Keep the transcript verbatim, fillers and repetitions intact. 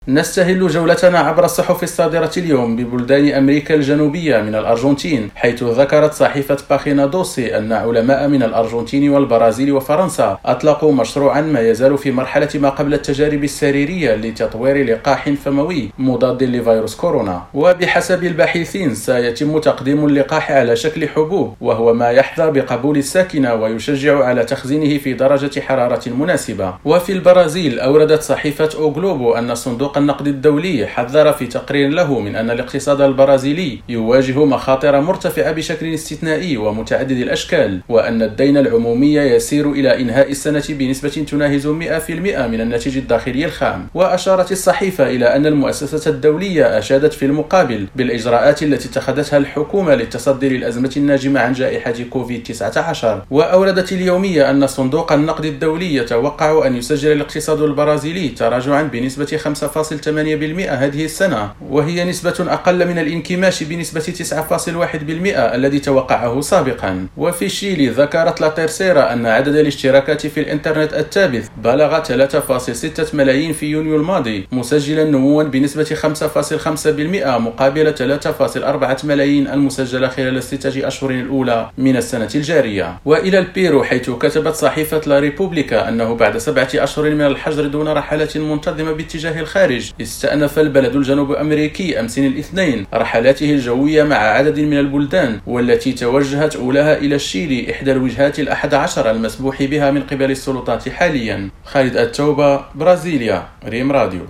نستهل جولتنا عبر الصحف الصادرة اليوم ببلدان أمريكا الجنوبية من الأرجنتين، حيث ذكرت صحيفة باخينا دوسي أن علماء من الأرجنتين والبرازيل وفرنسا أطلقوا مشروعا ما يزال في مرحلة ما قبل التجارب السريرية لتطوير لقاح فموي مضاد لفيروس كورونا. وبحسب الباحثين سيتم تقديم اللقاح على شكل حبوب، وهو ما يحظى بقبول الساكنة ويشجع على تخزينه في درجة حرارة مناسبة. وفي البرازيل أوردت صحيفة أو جلوبو أن صندوق النقد الدولي حذر في تقرير له من أن الاقتصاد البرازيلي يواجه مخاطر مرتفعة بشكل استثنائي ومتعدد الأشكال، وأن الدين العمومي يسير إلى إنهاء السنة بنسبة تناهز مئة بالمئة من الناتج الداخلي الخام. وأشارت الصحيفة إلى أن المؤسسة الدولية أشادت في المقابل بالإجراءات التي اتخذتها الحكومة للتصدي للأزمة الناجمة عن جائحة كوفيد تسعة عشر. وأوردت اليومية أن صندوق النقد الدولي يتوقع أن يسجل الاقتصاد البرازيلي تراجعا بنسبة خمسة فاصلة ثمانية بالمئة هذه السنة، وهي نسبة أقل من الانكماش بنسبة تسعة فاصلة واحد بالمئة الذي توقعه سابقا. وفي شيلي ذكرت لا تيرسيرا أن عدد الاشتراكات في الإنترنت الثابت بلغ ثلاثة فاصلة ستة ملايين في يونيو الماضي، مسجلا نموا بنسبة خمسة فاصلة خمسة بالمئة مقابل ثلاثة فاصلة أربعة ملايين المسجلة خلال الستة أشهر الأولى من السنة الجارية. وإلى البيرو، حيث كتبت صحيفة لا ريبوبليكا أنه بعد سبعة أشهر من الحجر دون رحلات منتظمة باتجاه الخارج، استأنف البلد الجنوب أمريكي أمس الاثنين رحلاته الجوية مع عدد من البلدان، والتي توجهت أولاها إلى الشيلي، إحدى الوجهات الأحد عشر المسموح بها من قبل السلطات حاليا. خالد التوبة، برازيليا، ريم راديو.